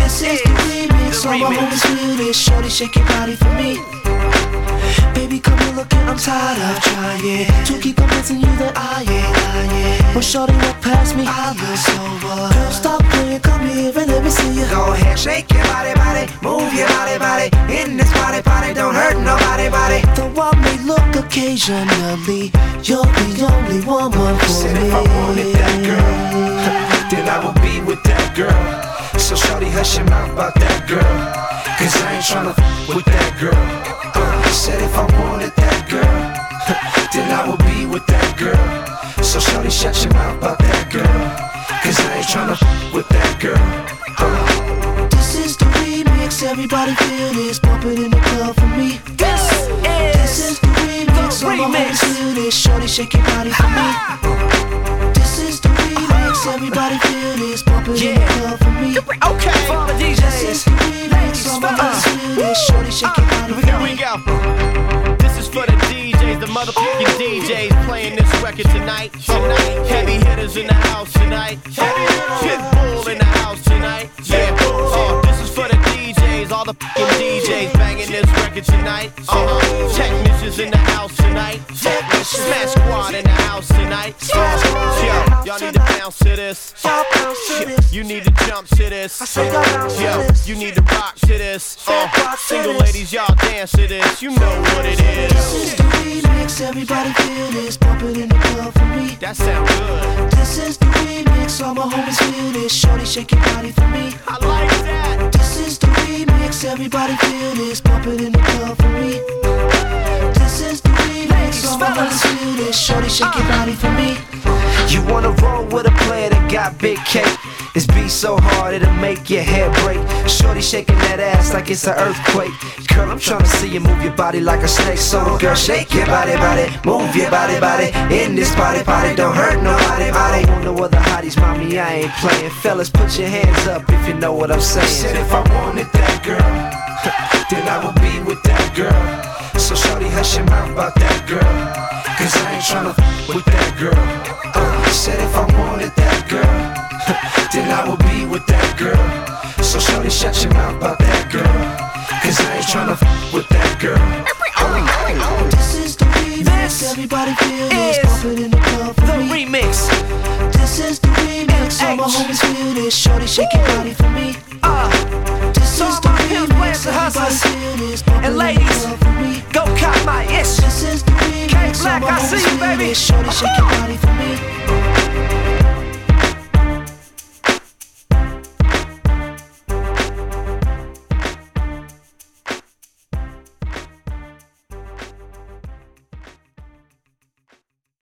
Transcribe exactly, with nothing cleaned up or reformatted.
This is the remix, all my homies feel this. Shorty shake your body for me. Baby, come and look it, I'm tired of trying to keep convincing you that I ain't lying. When shorty walk past me, I look so what? Girl, stop playing, come here and let me see you. Go ahead, shake your body, body, move your body, body. In this body, body, don't hurt nobody, body. Though I may look occasionally, you're the only woman for Said me. if I wanted that girl, then I would be with that girl. So shorty, hush your mouth about that girl, cause I ain't tryna f with that girl. uh, Said if I wanted that girl, then I would be with that girl. So shorty, shut your mouth about that girl, cause I ain't tryna f with that girl. uh. This is the remix, everybody feel this. Pump it in the club for me. This is This is the remix, all my homies feel this. Shorty shake your body for me. This is the remix, everybody feel this. Pump it in the club for me. Okay, for the D This is Js. the remix, all my homies feel this. Shorty shake your body for Here me. we go. This is for the D Js, the motherfucking D Js playing this record tonight. Tonight, heavy hitters in the house tonight. Pitbull in the house tonight. Yeah, uh, this is for the D Js, all the fucking D Js banging this record tonight. Uh, technicians in the house tonight. Smash Squad in the house tonight. Yo, y'all need to bounce to this. You need to jump to this. Yo, you need to rock to this. Uh, single ladies, y'all dance to this. You know what it This is is. the remix, everybody feel this. Pump it in the club for me. That sound good. This is the remix, all my homies feel this. Shorty shake your body for me. I like that. This is the remix, everybody feel this. Pump it in the club for me. This is the remix, all my homies feel this. Shorty shake your body for me. You wanna roll with a player that got big cake? This beat so hard it'll make your head break. Shorty shaking that ass like it's an earthquake. Girl, I'm tryna see you move your body like a snake. So girl, shake your body, body, move your body, body. In this party, party, don't hurt nobody, body. I want no other hotties, mommy, I ain't playing. Fellas, put your hands up if you know what I'm saying. Said if I wanted that girl, then I would be with that girl. So shorty, hush your mouth about that girl, cause I ain't tryna f with that girl. uh, Said if I wanted that girl, then I would be with that girl. So shorty, shut your mouth about that girl, cause I ain't tryna f with that girl. uh. This is the remix, everybody feel this. Pump it in the club for The me. remix. This is the remix, all my homies feel this. Shorty shake your body for me. Uh, This is the pimps, players, remix, and everybody hustlers. feel this. Pump it And in ladies. the club for me. go cop my ish. This is the remix, Black, all my I see homies you, feel baby. this. Shorty shake your body for me.